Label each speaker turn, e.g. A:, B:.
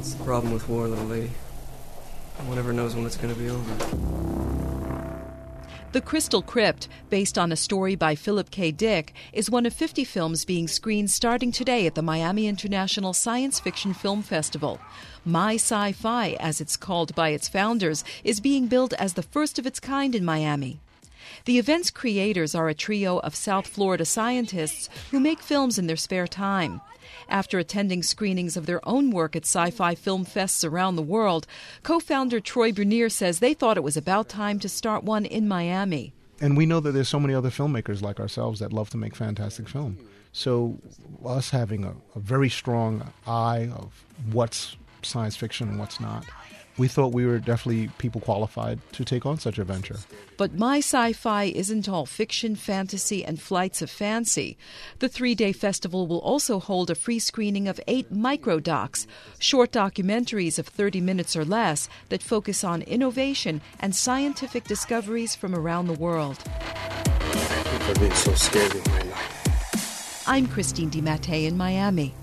A: That's the problem with war, little lady. No one ever knows when it's going to be over.
B: The Crystal Crypt, based on a story by Philip K. Dick, is one of 50 films being screened starting today at the Miami International Science Fiction Film Festival. My Sci-Fi, as it's called by its founders, is being billed as the first of its kind in Miami. The event's creators are a trio of South Florida scientists who make films in their spare time. After attending screenings of their own work at sci-fi film fests around the world, co-founder Troy Bernier says they thought it was about time to start one in Miami.
C: And we know that there's so many other filmmakers like ourselves that love to make fantastic film. So us having a very strong eye of what's science fiction and what's not, we thought we were definitely people qualified to take on such a venture.
B: But My Sci-Fi isn't all fiction, fantasy, and flights of fancy. The 3-day festival will also hold a free screening of 8 micro-docs, short documentaries of 30 minutes or less that focus on innovation and scientific discoveries from around the world.
D: I've never been so scared in my life.
B: I'm Christine DiMattei in Miami.